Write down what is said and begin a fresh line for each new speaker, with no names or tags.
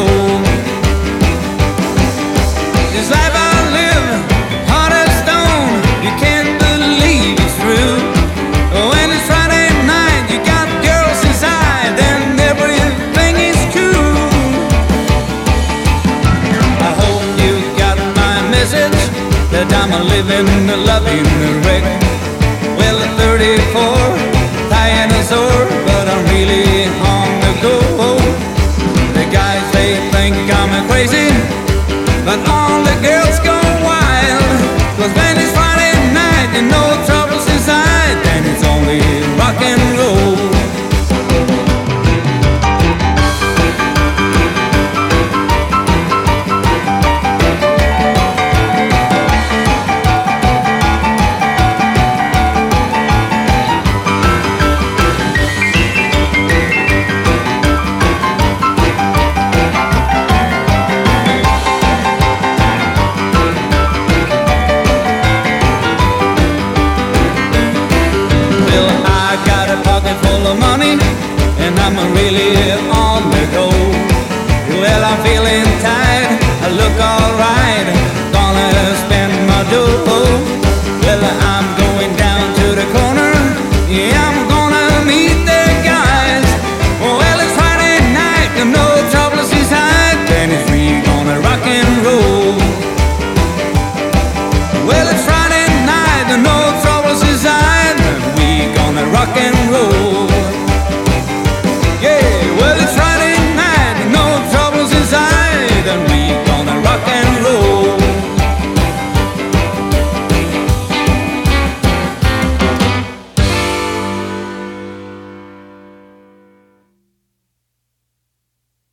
soul. This life I live, hard as stone, you can't believe it's true. When it's Friday night, you got girls inside, and everything is cool. I hope you got my message, that I'm a living, a loving wreck. Well, at 34, dying is sore, but I'm really on the go. The guys, they think I'm crazy, but all the girls go wild. 'Cause when it's Friday night, you know